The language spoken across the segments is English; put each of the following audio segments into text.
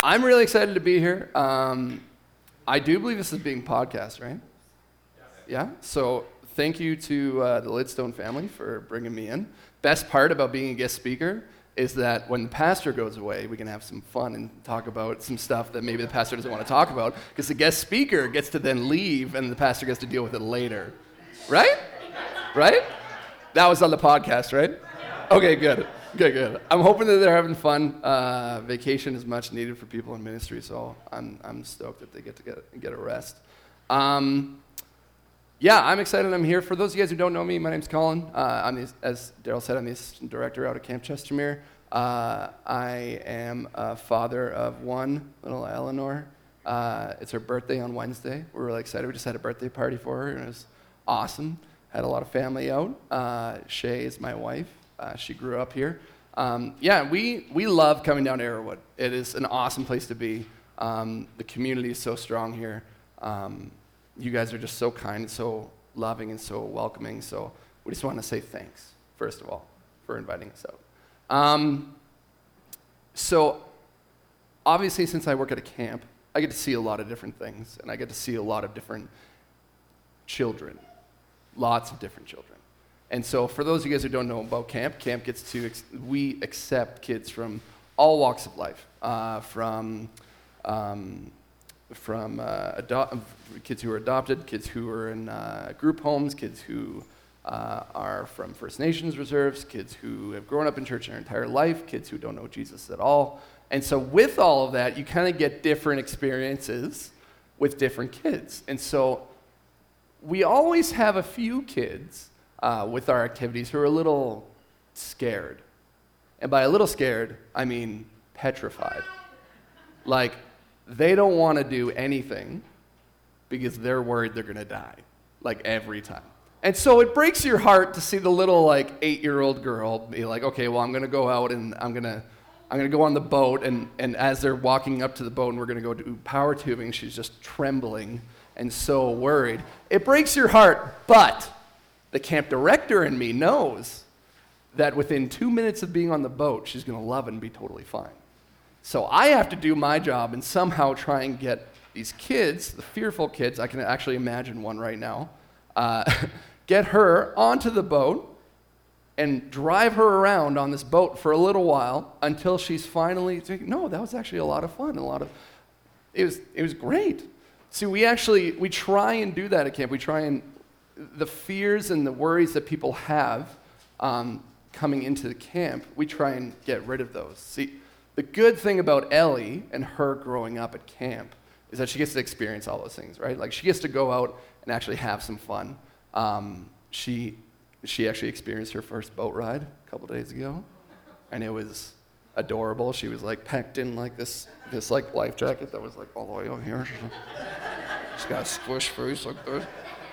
I'm really excited to be here. I do believe this is being podcast, right? Yeah? So thank you to the Lidstone family for bringing me in. Best part about being a guest speaker is that when the pastor goes away, we can have some fun and talk about some stuff that maybe the pastor doesn't want to talk about, because the guest speaker gets to then leave and the pastor gets to deal with it later. Right? Right? That was on the podcast, right? Okay, good. Good. I'm hoping that they're having fun. Vacation is much needed for people in ministry, so I'm stoked that they get to get a rest. Yeah, I'm excited I'm here. For those of you guys who don't know me, my name's Colin. As Daryl said, I'm the assistant director out at Camp Chestermere. I am a father of one, little Eleanor. It's her birthday on Wednesday. We're really excited. We just had a birthday party for her, and it was awesome. Had a lot of family out. Shay is my wife. She grew up here. We love coming down to Arrowwood. It is an awesome place to be. The community is so strong here. You guys are just so kind and so loving and so welcoming. So we just want to say thanks, first of all, for inviting us out. So obviously, since I work at a camp, I get to see a lot of different things, and I get to see a lot of different children, lots of different children. And so for those of you guys who don't know about camp gets to, we accept kids from all walks of life, from kids who are adopted, kids who are in group homes, kids who are from First Nations reserves, kids who have grown up in church their entire life, kids who don't know Jesus at all. And so with all of that, you kind of get different experiences with different kids. And so we always have a few kids with our activities who are a little scared. And by a little scared, I mean petrified. Like, they don't want to do anything because they're worried they're going to die, like every time. And so it breaks your heart to see the little, 8-year-old girl be like, okay, well, I'm going to go out and I'm going to go on the boat, and as they're walking up to the boat and we're going to go do power tubing, she's just trembling and so worried. It breaks your heart, but the camp director in me knows that within 2 minutes of being on the boat, she's going to love it and be totally fine. So I have to do my job and somehow try and get these kids, the fearful kids, I can actually imagine one right now, get her onto the boat and drive her around on this boat for a little while until she's finally thinking, no, that was actually a lot of fun, it was great. See, we try and do that at camp. We try and, the fears and the worries that people have coming into the camp, we try and get rid of those. See, the good thing about Ellie and her growing up at camp is that she gets to experience all those things, right? Like, she gets to go out and actually have some fun. She actually experienced her first boat ride a couple days ago, and it was adorable. She was packed in this life jacket that was all the way over here. She's got a squish face like this.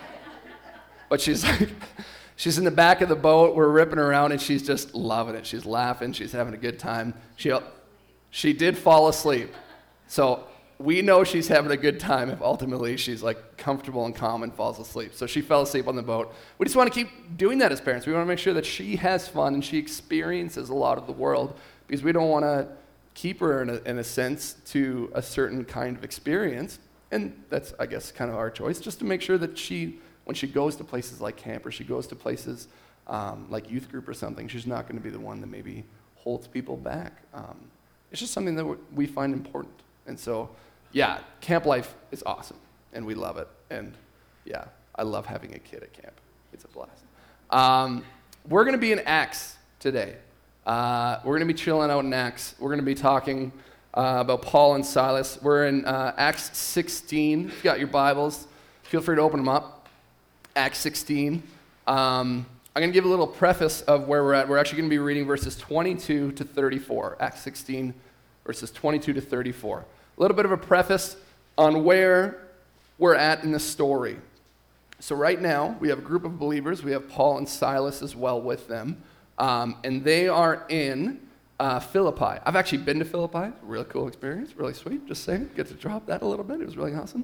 But she's in the back of the boat, we're ripping around, and she's just loving it. She's laughing, she's having a good time. She did fall asleep. So we know she's having a good time if ultimately she's comfortable and calm and falls asleep. So she fell asleep on the boat. We just want to keep doing that as parents. We want to make sure that she has fun and she experiences a lot of the world, because we don't want to keep her in a sense to a certain kind of experience. And that's, I guess, kind of our choice, just to make sure that when she goes to places like camp, or she goes to places like youth group or something, she's not going to be the one that maybe holds people back. It's just something that we find important. And so, yeah, camp life is awesome, and we love it. And, yeah, I love having a kid at camp. It's a blast. We're going to be in Acts today. We're going to be chilling out in Acts. We're going to be talking about Paul and Silas. We're in Acts 16. If you've got your Bibles, feel free to open them up. Acts 16. I'm going to give a little preface of where we're at. We're actually going to be reading verses 22 to 34. Acts 16, verses 22 to 34. A little bit of a preface on where we're at in the story. So right now, we have a group of believers. We have Paul and Silas as well with them. And they are in Philippi. I've actually been to Philippi. Really cool experience. Really sweet. Just saying. Get to drop that a little bit. It was really awesome.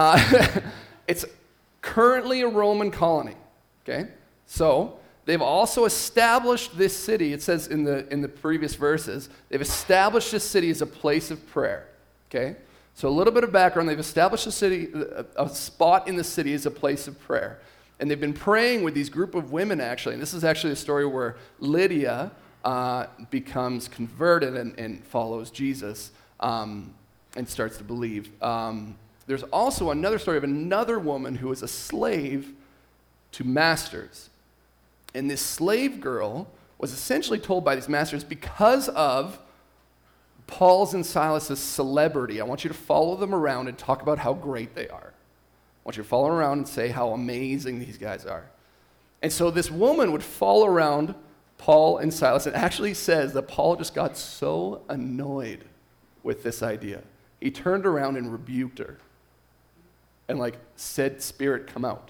It's currently a Roman colony, okay? So they've also established this city. It says in the previous verses, they've established this city as a place of prayer. okay? So a little bit of background. They've established a spot in the city as a place of prayer. And they've been praying with these group of women, actually. And this is actually a story where Lydia becomes converted and follows Jesus and starts to believe. There's also another story of another woman who was a slave to masters. And this slave girl was essentially told by these masters, because of Paul's and Silas's celebrity, I want you to follow them around and talk about how great they are. I want you to follow them around and say how amazing these guys are. And so this woman would follow around Paul and Silas. It actually says that Paul just got so annoyed with this idea. He turned around and rebuked her and said, "Spirit, come out."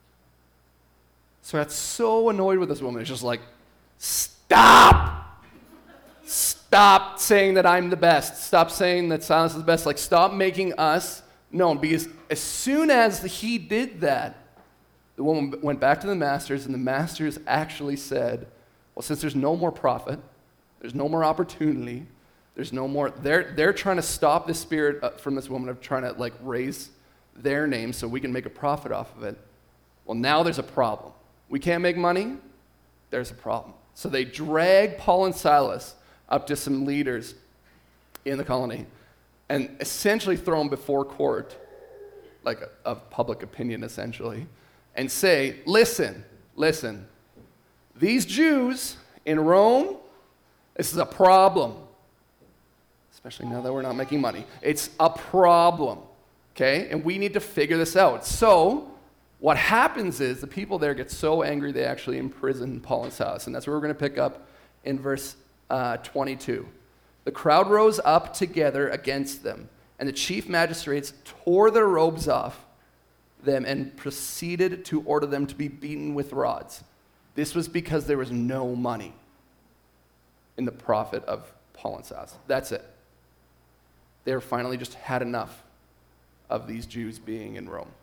So I got so annoyed with this woman. It's just like, stop! Stop saying that I'm the best. Stop saying that Silas is the best. Stop making us known. Because as soon as he did that, the woman went back to the masters, and the masters actually said, well, since there's no more profit, there's no more opportunity, there's no more, they're trying to stop the spirit from this woman of trying to raise their name so we can make a profit off of it. Well, now there's a problem. We can't make money, there's a problem. So they drag Paul and Silas up to some leaders in the colony and essentially throw them before court, of public opinion essentially, and say, listen, these Jews in Rome, this is a problem, especially now that we're not making money. It's a problem, okay? And we need to figure this out. So what happens is the people there get so angry they actually imprison Paul and Silas, and that's where we're going to pick up in verse 22. The crowd rose up together against them, and the chief magistrates tore their robes off them and proceeded to order them to be beaten with rods. This was because there was no money in the profit of Paul and Silas. That's it. They finally just had enough of these Jews being in Rome.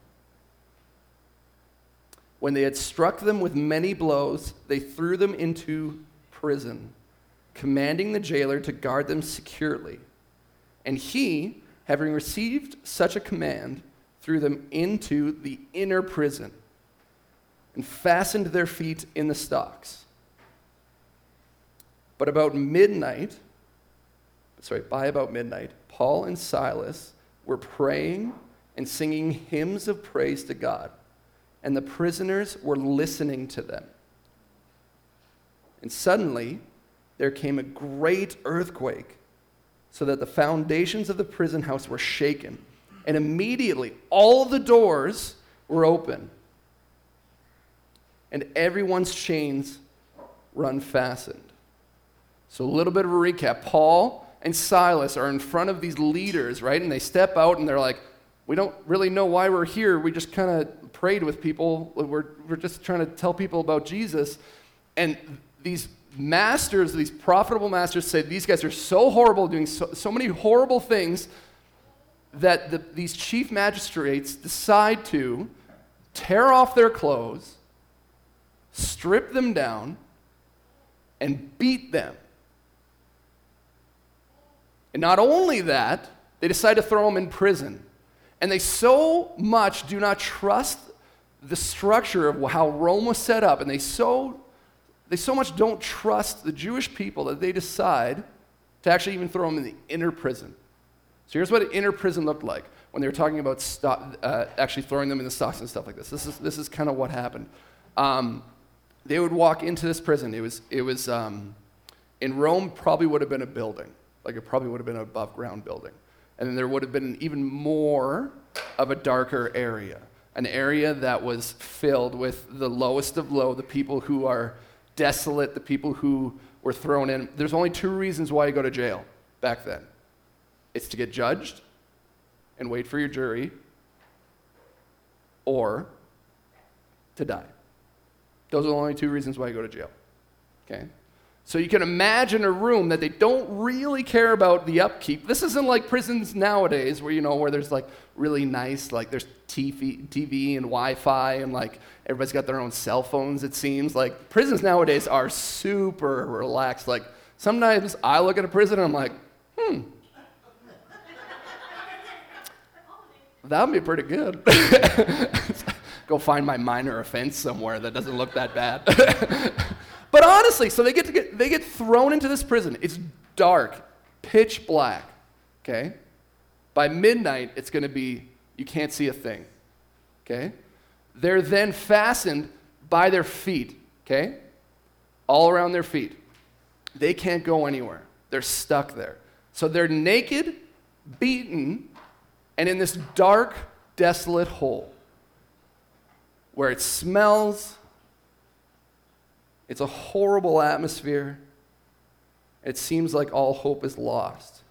When they had struck them with many blows, they threw them into prison, commanding the jailer to guard them securely. And he, having received such a command, threw them into the inner prison and fastened their feet in the stocks. By about midnight, Paul and Silas were praying and singing hymns of praise to God, and the prisoners were listening to them. And suddenly, there came a great earthquake, so that the foundations of the prison house were shaken, and immediately all the doors were open, and everyone's chains were unfastened. So a little bit of a recap. Paul and Silas are in front of these leaders, right? And they step out and they're like, we don't really know why we're here. We just kind of prayed with people. We're just trying to tell people about Jesus. And these masters, these profitable masters, say these guys are so horrible, doing so many horrible things, that these chief magistrates decide to tear off their clothes, strip them down, and beat them. And not only that, they decide to throw them in prison. And they so much do not trust the structure of how Rome was set up, and they so much don't trust the Jewish people that they decide to actually even throw them in the inner prison. So here's what an inner prison looked like when they were talking about actually throwing them in the stocks and stuff like this. This is kind of what happened. They would walk into this prison. It was in Rome, probably would have been a building. It probably would have been an above ground building. And then there would have been even more of a darker area, an area that was filled with the lowest of low, the people who are desolate, the people who were thrown in. There's only two reasons why you go to jail back then. It's to get judged and wait for your jury, or to die. Those are the only two reasons why you go to jail. Okay? So you can imagine a room that they don't really care about the upkeep. This isn't like prisons nowadays where there's really nice, there's TV and Wi-Fi and everybody's got their own cell phones, it seems. Prisons nowadays are super relaxed. Sometimes I look at a prison and I'm like, That would be pretty good. Go find my minor offense somewhere that doesn't look that bad. But honestly, so they get thrown into this prison. It's dark, pitch black, okay? By midnight, it's going to be, you can't see a thing, okay? They're then fastened by their feet, okay? All around their feet. They can't go anywhere. They're stuck there. So they're naked, beaten, and in this dark, desolate hole where it smells. It's a horrible atmosphere. It seems like all hope is lost.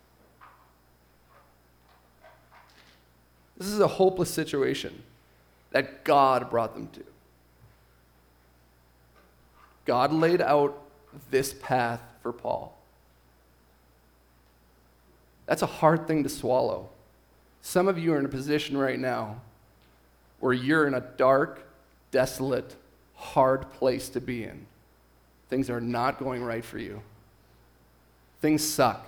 This is a hopeless situation that God brought them to. God laid out this path for Paul. That's a hard thing to swallow. Some of you are in a position right now where you're in a dark, desolate, hard place to be in. Things are not going right for you. Things suck.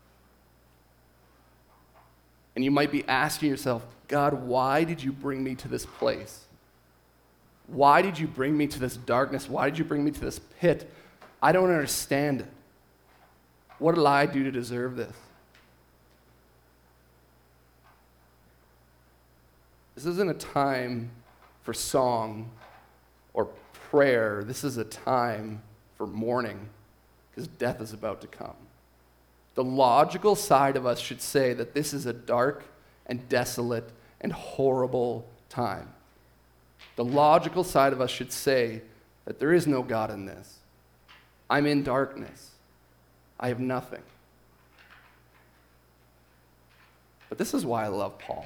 And you might be asking yourself, God, why did you bring me to this place? Why did you bring me to this darkness? Why did you bring me to this pit? I don't understand it. What did I do to deserve this? This isn't a time for song or prayer. This is a time for mourning because death is about to come. The logical side of us should say that this is a dark and desolate and horrible time. The logical side of us should say that there is no God in this. I'm in darkness. I have nothing. But this is why I love Paul.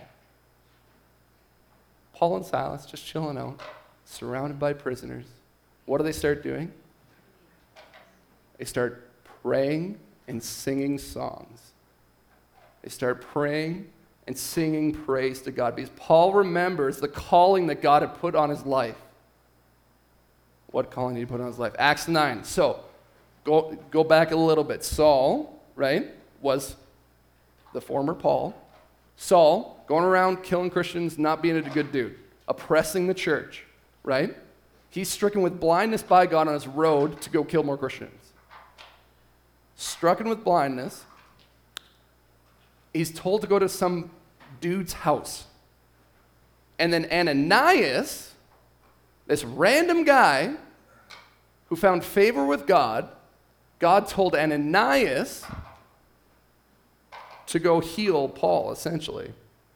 Paul and Silas just chilling out, surrounded by prisoners. What do they start doing? They start praying and singing songs. They start praying and singing praise to God because Paul remembers the calling that God had put on his life. What calling did he put on his life? Acts 9. So, go back a little bit. Saul, right, was the former Paul. Saul, going around killing Christians, not being a good dude, oppressing the church, right? He's stricken with blindness by God on his road to go kill more Christians. Stricken with blindness, he's told to go to some dude's house. And then Ananias, this random guy who found favor with God, God told Ananias to go heal Paul, essentially.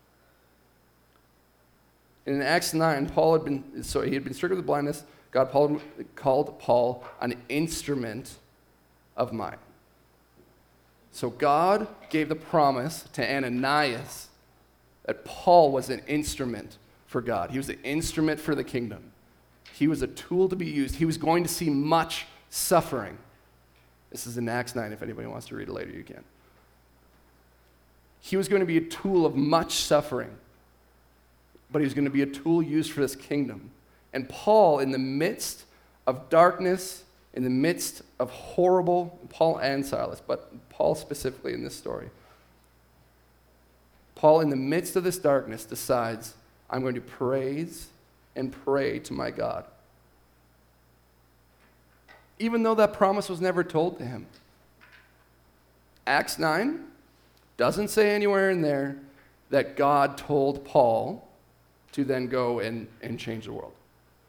In Acts 9, he had been stricken with blindness. God called Paul an instrument of mine. So God gave the promise to Ananias that Paul was an instrument for God. He was an instrument for the kingdom. He was a tool to be used. He was going to see much suffering. This is in Acts 9. If anybody wants to read it later, you can. He was going to be a tool of much suffering, but he was going to be a tool used for this kingdom. And Paul, in the midst of darkness, in the midst of horrible, Paul and Silas, but Paul specifically in this story, Paul, in the midst of this darkness, decides, I'm going to praise and pray to my God. Even though that promise was never told to him. Acts 9 doesn't say anywhere in there that God told Paul to then go and change the world.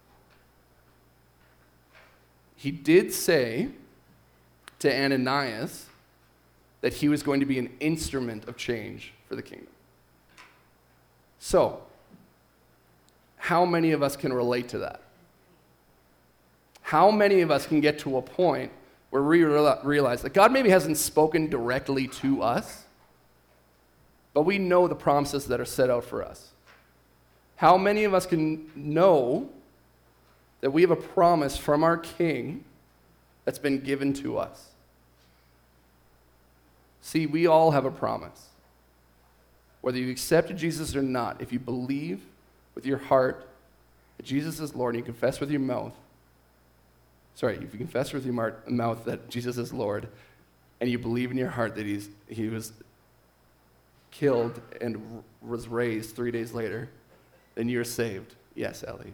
He did say to Ananias that he was going to be an instrument of change for the kingdom. So, how many of us can relate to that? How many of us can get to a point where we realize that God maybe hasn't spoken directly to us, but we know the promises that are set out for us? How many of us can know that we have a promise from our King that's been given to us? See, we all have a promise. Whether you accepted Jesus or not, if you believe with your heart that Jesus is Lord and you confess with your mouth, if you confess with your mouth that Jesus is Lord and you believe in your heart that he was killed and was raised 3 days later, then you're saved. Yes, Ellie.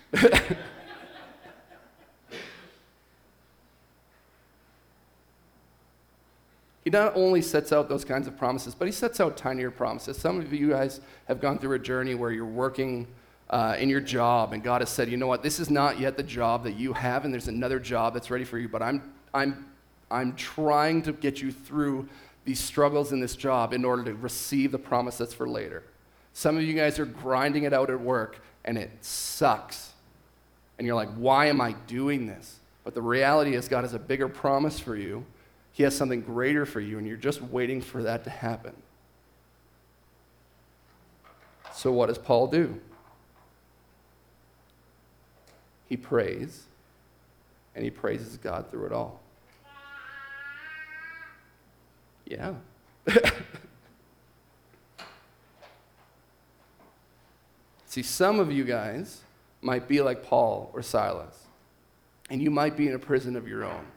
He not only sets out those kinds of promises, but he sets out tinier promises. Some of you guys have gone through a journey where you're working in your job, and God has said, you know what, this is not yet the job that you have, and there's another job that's ready for you, but I'm trying to get you through these struggles in this job in order to receive the promise that's for later. Some of you guys are grinding it out at work, and it sucks. And you're like, why am I doing this? But the reality is God has a bigger promise for you. He has something greater for you, and you're just waiting for that to happen. So what does Paul do? He prays, and he praises God through it all. Yeah. See, some of you guys might be like Paul or Silas, and you might be in a prison of your own.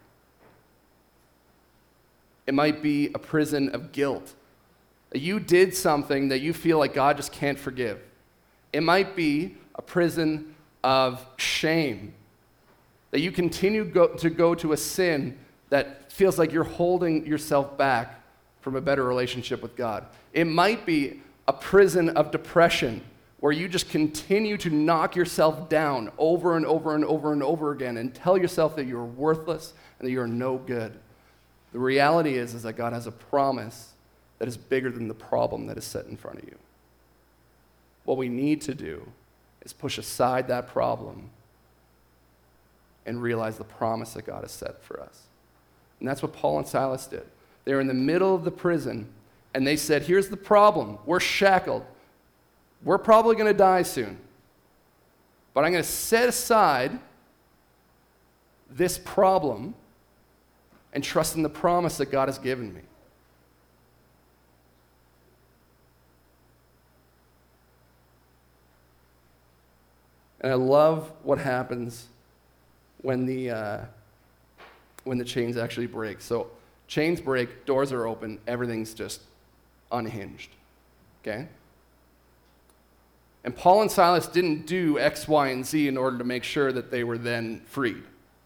It might be a prison of guilt. You did something that you feel like God just can't forgive. It might be a prison of shame, that you continue to go to a sin that feels like you're holding yourself back from a better relationship with God. It might be a prison of depression, where you just continue to knock yourself down over and over and over and over again and tell yourself that you're worthless and that you're no good. The reality is that God has a promise that is bigger than the problem that is set in front of you. What we need to do is push aside that problem and realize the promise that God has set for us. And that's what Paul and Silas did. They were in the middle of the prison, and they said, here's the problem. We're shackled. We're probably going to die soon. But I'm going to set aside this problem and trust in the promise that God has given me. And I love what happens when the chains actually break. So chains break, doors are open, everything's just unhinged. Okay? And Paul and Silas didn't do X, Y, and Z in order to make sure that they were then freed.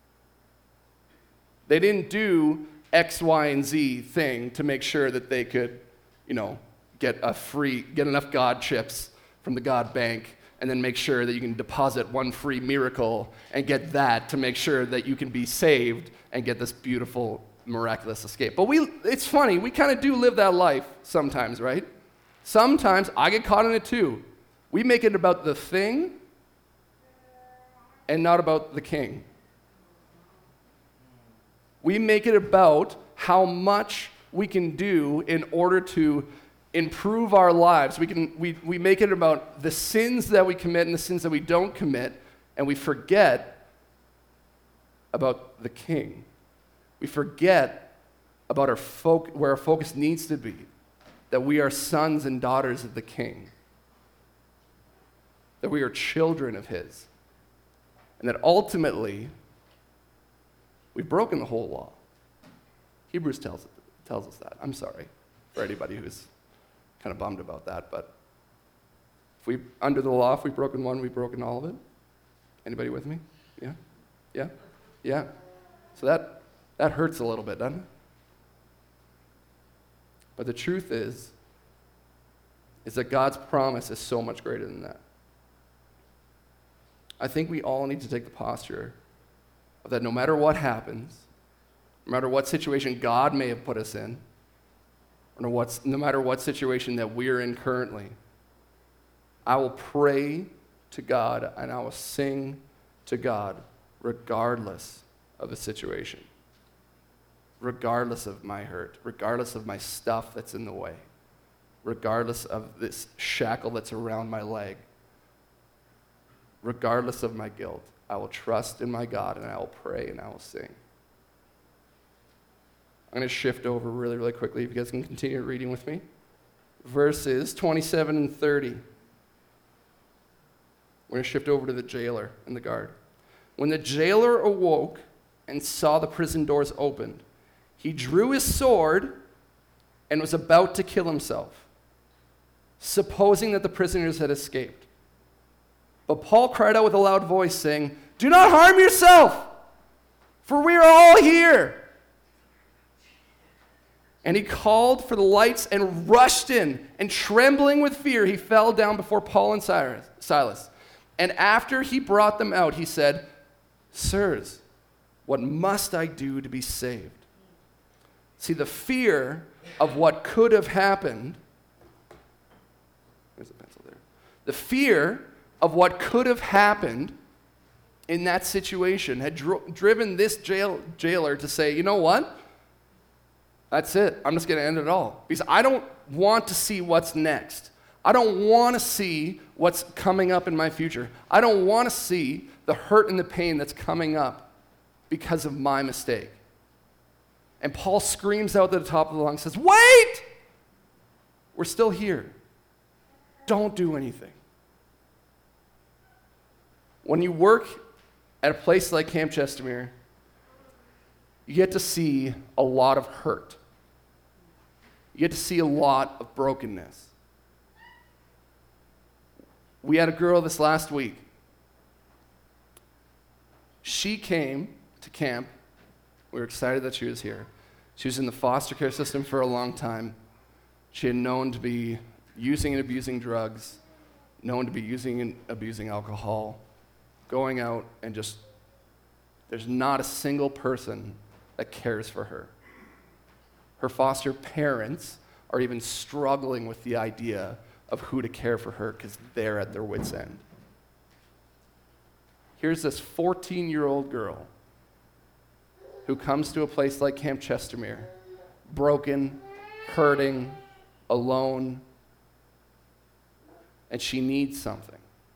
They didn't do X, Y, and Z thing to make sure that they could, get enough God chips from the God bank, and then make sure that you can deposit one free miracle and get that to make sure that you can be saved and get this beautiful, miraculous escape. But it's funny, we kind of do live that life sometimes, right? Sometimes I get caught in it too. We make it about the thing and not about the king. We make it about how much we can do in order to improve our lives. We make it about the sins that we commit and the sins that we don't commit, and we forget about the king. We forget about where our focus needs to be, that we are sons and daughters of the king, that we are children of his, and that ultimately we've broken the whole law. Hebrews tells us that. I'm sorry for anybody who's kind of bummed about that, but under the law, if we've broken one, we've broken all of it. Anybody with me? Yeah. So that hurts a little bit, doesn't it? But the truth is that God's promise is so much greater than that. I think we all need to take the posture of that no matter what happens, no matter what situation God may have put us in, or no matter what situation that we're in currently, I will pray to God and I will sing to God regardless of the situation, regardless of my hurt, regardless of my stuff that's in the way, regardless of this shackle that's around my leg, regardless of my guilt. I will trust in my God, and I will pray, and I will sing. I'm going to shift over really, really quickly. If you guys can continue reading with me. Verses 27 and 30. We're going to shift over to the jailer and the guard. When the jailer awoke and saw the prison doors opened, he drew his sword and was about to kill himself. supposing that the prisoners had escaped. But Paul cried out with a loud voice, saying, "Do not harm yourself, for we are all here." And he called for the lights and rushed in, and trembling with fear, he fell down before Paul and Silas. And after he brought them out, he said, "Sirs, what must I do to be saved?" See, the fear of what could have happened, there's a pencil there. The fear of what could have happened in that situation had driven this jailer to say, "You know what? That's it. I'm just going to end it all. Because I don't want to see what's next. I don't want to see what's coming up in my future. I don't want to see the hurt and the pain that's coming up because of my mistake." And Paul screams out at the top of the lungs, says, "Wait! We're still here. Don't do anything." When you work at a place like Camp Chestermere, you get to see a lot of hurt. You get to see a lot of brokenness. We had a girl this last week. She came to camp. We were excited that she was here. She was in the foster care system for a long time. She had known to be using and abusing drugs, known to be using and abusing alcohol, going out and just, there's not a single person that cares for her. Her foster parents are even struggling with the idea of who to care for her because they're at their wits' end. Here's this 14-year-old girl who comes to a place like Camp Chestermere, broken, hurting, alone, and she needs something.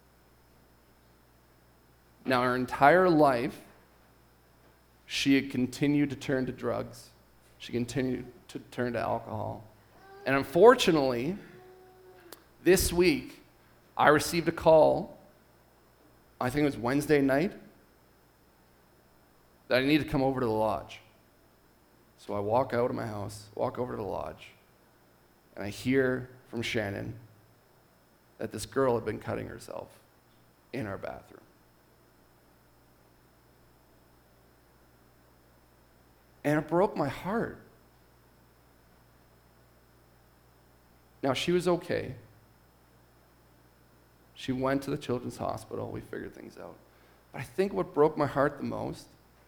Now, her entire life, she had continued to turn to drugs. She continued to turn to alcohol. And unfortunately, this week, I received a call, I think it was Wednesday night, that I need to come over to the lodge. So I walk out of my house, walk over to the lodge, and I hear from Shannon that this girl had been cutting herself in our bathroom. And it broke my heart. Now, she was okay. She went to the children's hospital. We figured things out. But I think what broke my heart the most,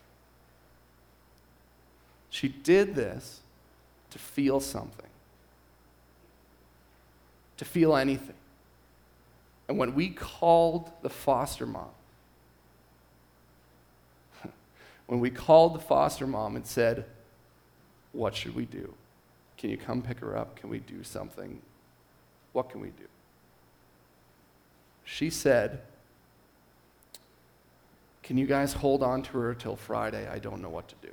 she did this to feel something, to feel anything. And when we called the foster mom, and said, "What should we do? Can you come pick her up? Can we do something? What can we do?" She said, "Can you guys hold on to her till Friday? I don't know what to do."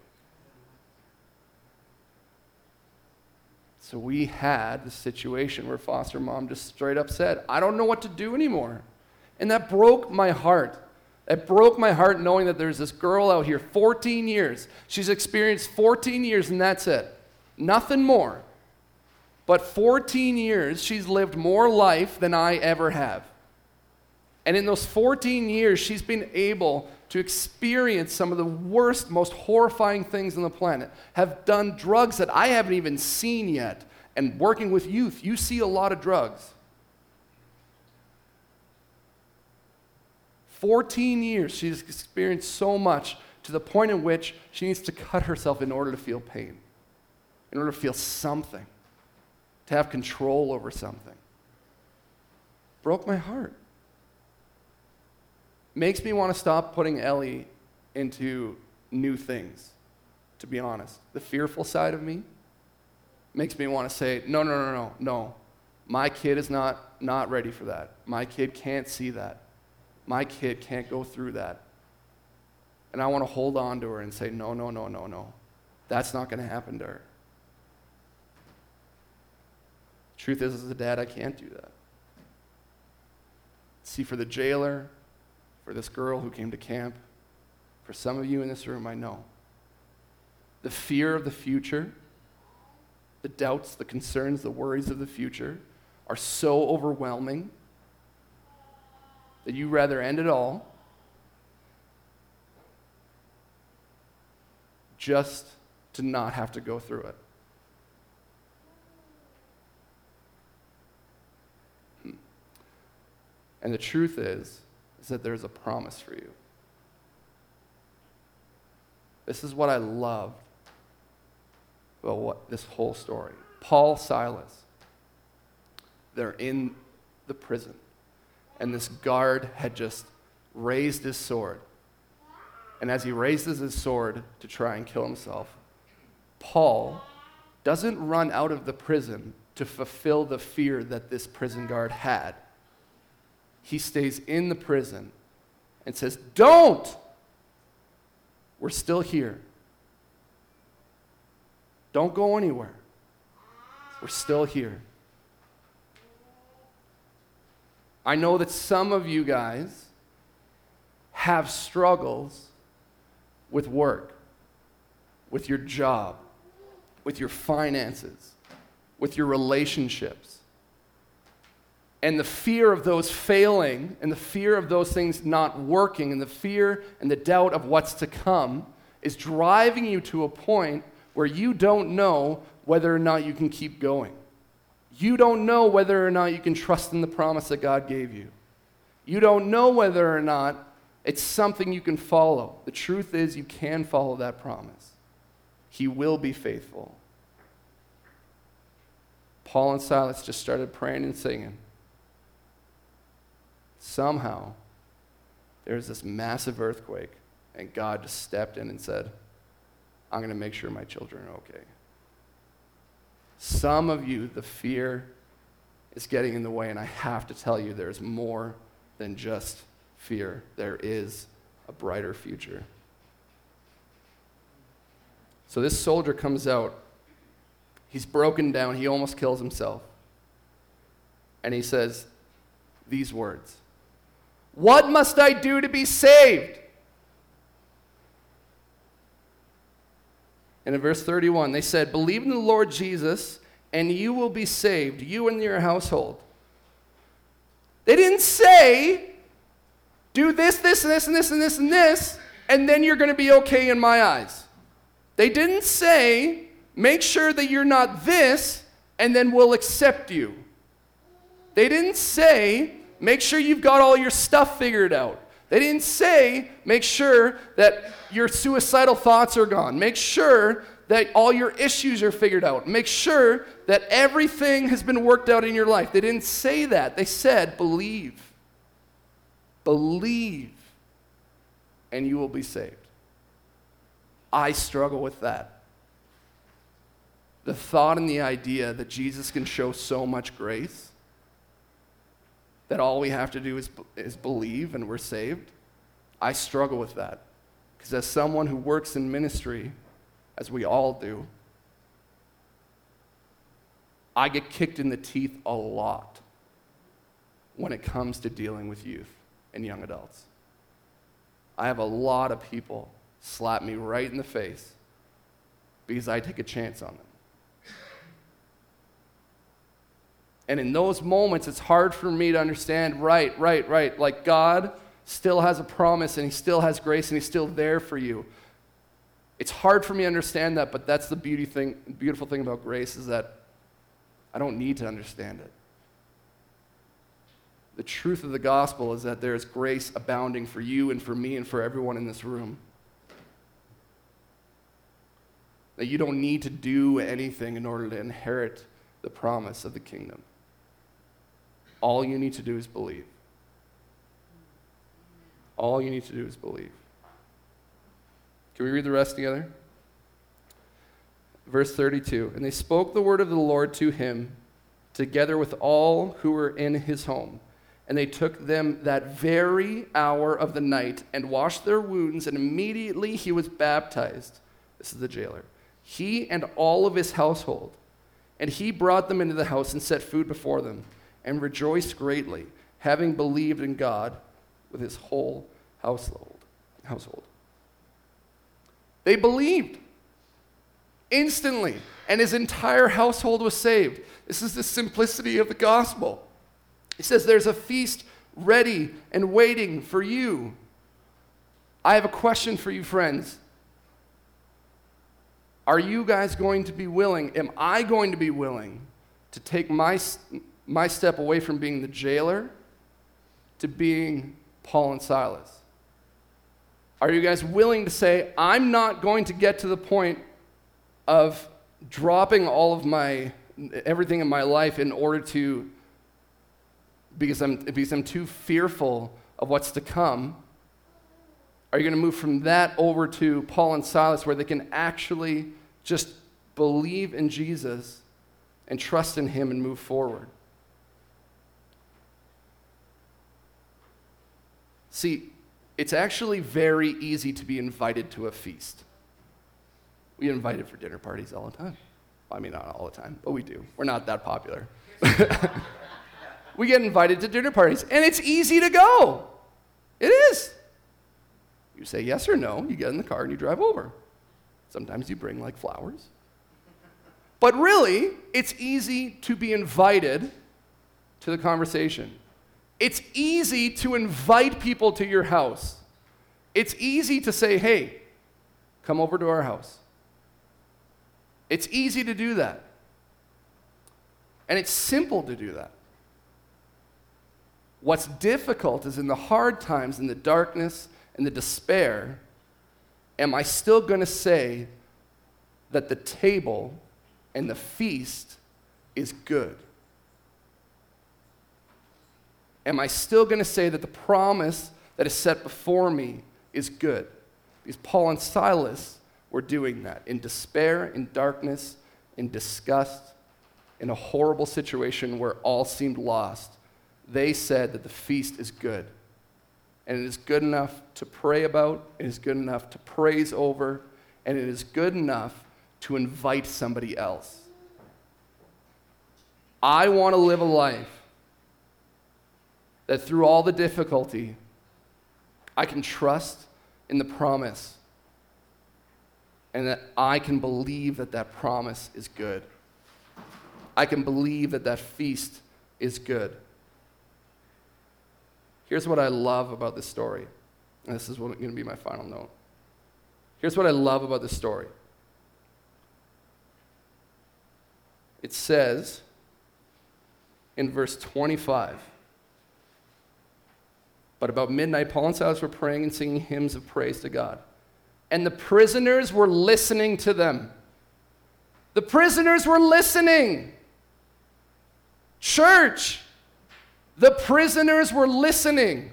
So we had the situation where foster mom just straight up said, "I don't know what to do anymore." And that broke my heart. It broke my heart knowing that there's this girl out here, 14 years. She's experienced 14 years and that's it. Nothing more. But 14 years, she's lived more life than I ever have. And in those 14 years, she's been able to experience some of the worst, most horrifying things on the planet, have done drugs that I haven't even seen yet. And working with youth, you see a lot of drugs. 14 years, she's experienced so much to the point in which she needs to cut herself in order to feel pain, in order to feel something, to have control over something. Broke my heart. Makes me want to stop putting Ellie into new things, to be honest. The fearful side of me makes me want to say, no. My kid is not ready for that. My kid can't see that. My kid can't go through that. And I want to hold on to her and say, no. That's not going to happen to her. Truth is, as a dad, I can't do that. See, for the jailer, for this girl who came to camp, for some of you in this room, I know. The fear of the future, the doubts, the concerns, the worries of the future are so overwhelming that you rather end it all just to not have to go through it. And the truth is that there's a promise for you. This is what I love about this whole story. Paul, Silas, they're in the prison, and this guard had just raised his sword. And as he raises his sword to try and kill himself, Paul doesn't run out of the prison to fulfill the fear that this prison guard had. He stays in the prison and says, "Don't! We're still here. Don't go anywhere. We're still here." I know that some of you guys have struggles with work, with your job, with your finances, with your relationships. And the fear of those failing, and the fear of those things not working, and the fear and the doubt of what's to come is driving you to a point where you don't know whether or not you can keep going. You don't know whether or not you can trust in the promise that God gave you. You don't know whether or not it's something you can follow. The truth is you can follow that promise. He will be faithful. Paul and Silas just started praying and singing. Somehow, there's this massive earthquake, and God just stepped in and said, "I'm going to make sure my children are okay." Some of you, the fear is getting in the way, and I have to tell you, there's more than just fear. There is a brighter future. So this soldier comes out. He's broken down. He almost kills himself. And he says these words, "What must I do to be saved?" And in verse 31, they said, "Believe in the Lord Jesus, and you will be saved, you and your household." They didn't say, "Do this, this, and this, and this, and this, and this, and then you're going to be okay in my eyes." They didn't say, "Make sure that you're not this, and then we'll accept you." They didn't say, "Make sure you've got all your stuff figured out." They didn't say, "Make sure that your suicidal thoughts are gone. Make sure that all your issues are figured out. Make sure that everything has been worked out in your life." They didn't say that. They said, "Believe. Believe, and you will be saved." I struggle with that. The thought and the idea that Jesus can show so much grace that all we have to do is believe and we're saved. I struggle with that. Because as someone who works in ministry, as we all do, I get kicked in the teeth a lot when it comes to dealing with youth and young adults. I have a lot of people slap me right in the face because I take a chance on them. And in those moments, it's hard for me to understand, right. Like God still has a promise, and He still has grace, and He's still there for you. It's hard for me to understand that, but that's the beautiful thing about grace is that I don't need to understand it. The truth of the gospel is that there is grace abounding for you and for me and for everyone in this room. That you don't need to do anything in order to inherit the promise of the kingdom. All you need to do is believe. All you need to do is believe. Can we read the rest together? Verse 32, "And they spoke the word of the Lord to him, together with all who were in his home. And they took them that very hour of the night and washed their wounds, and immediately he was baptized." This is the jailer. "He and all of his household. And he brought them into the house and set food before them, and rejoiced greatly, having believed in God with his whole household." They believed. instantly, and his entire household was saved. This is the simplicity of the gospel. He says, there's a feast ready and waiting for you. I have a question for you, friends. Are you guys going to be willing, am I going to be willing to take my step away from being the jailer to being Paul and Silas? Are you guys willing to say, I'm not going to get to the point of dropping all of everything in my life in order to, because I'm too fearful of what's to come? Are you going to move from that over to Paul and Silas, where they can actually just believe in Jesus and trust in him and move forward? See, it's actually very easy to be invited to a feast. We get invited for dinner parties all the time. I mean, not all the time, but we do. We're not that popular. We get invited to dinner parties, and it's easy to go. It is. You say yes or no, you get in the car and you drive over. Sometimes you bring like flowers. But really, it's easy to be invited to the conversation. It's easy to invite people to your house. It's easy to say, hey, come over to our house. It's easy to do that. And it's simple to do that. What's difficult is in the hard times, in the darkness, in the despair, am I still going to say that the table and the feast is good? Am I still going to say that the promise that is set before me is good? Because Paul and Silas were doing that in despair, in darkness, in disgust, in a horrible situation where all seemed lost. They said that the feast is good. And it is good enough to pray about, it is good enough to praise over, and it is good enough to invite somebody else. I want to live a life that through all the difficulty, I can trust in the promise, and that I can believe that that promise is good. I can believe that that feast is good. Here's what I love about this story, and this is going to be my final note. Here's what I love about this story. It says in verse 25, but about midnight, Paul and Silas were praying and singing hymns of praise to God. And the prisoners were listening to them. The prisoners were listening. Church, the prisoners were listening.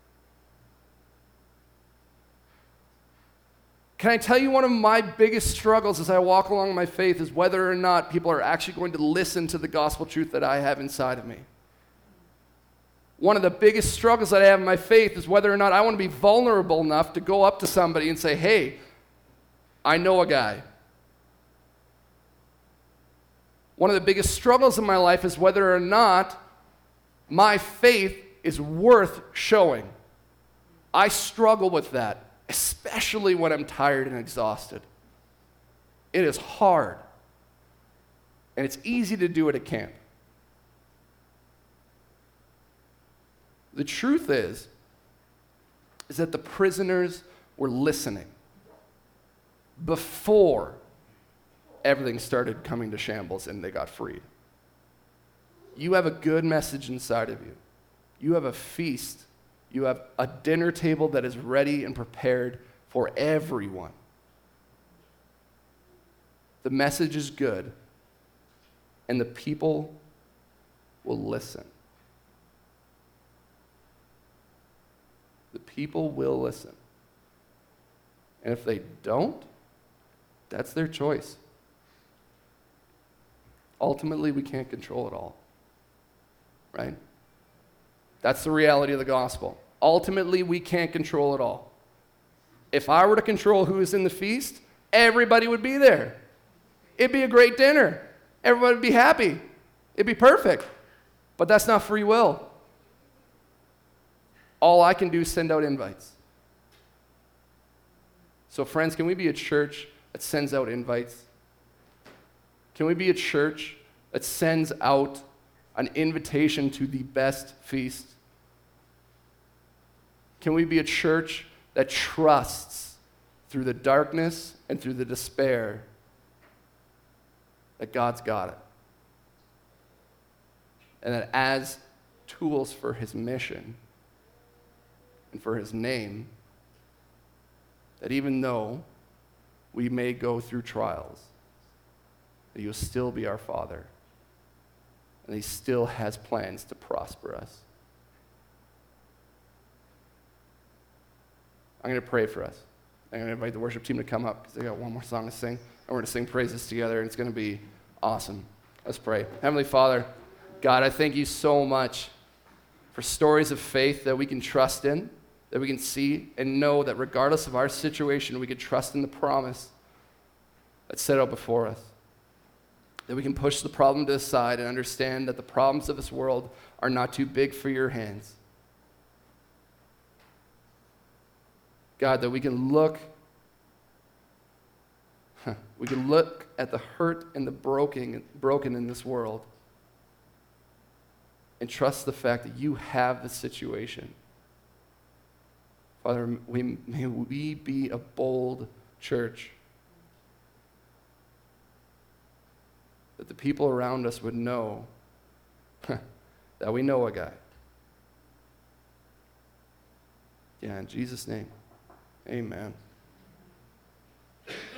Can I tell you one of my biggest struggles as I walk along my faith is whether or not people are actually going to listen to the gospel truth that I have inside of me. One of the biggest struggles that I have in my faith is whether or not I want to be vulnerable enough to go up to somebody and say, hey, I know a guy. One of the biggest struggles in my life is whether or not my faith is worth showing. I struggle with that, especially when I'm tired and exhausted. It is hard. And it's easy to do it at camp. The truth is that the prisoners were listening before everything started coming to shambles and they got freed. You have a good message inside of you. You have a feast. You have a dinner table that is ready and prepared for everyone. The message is good, and the people will listen. The people will listen. And if they don't, that's their choice. Ultimately, we can't control it all, right? That's the reality of the gospel. Ultimately, we can't control it all. If I were to control who is in the feast, everybody would be there. It'd be a great dinner. Everybody would be happy. It'd be perfect. But that's not free will. All I can do is send out invites. So friends, can we be a church that sends out invites? Can we be a church that sends out an invitation to the best feast? Can we be a church that trusts through the darkness and through the despair that God's got it? And that as tools for his mission and for his name, that even though we may go through trials, that you'll still be our Father, and he still has plans to prosper us. I'm going to pray for us. I'm going to invite the worship team to come up because they got one more song to sing, and we're going to sing praises together, and it's going to be awesome. Let's pray. Heavenly Father, God, I thank you so much for stories of faith that we can trust in, that we can see and know that regardless of our situation, we can trust in the promise that's set out before us. That we can push the problem to the side and understand that the problems of this world are not too big for your hands. God, that we can look at the hurt and the broken in this world and trust the fact that you have the situation. Father, may we be a bold church, that the people around us would know that we know a guy. Yeah, in Jesus' name, amen.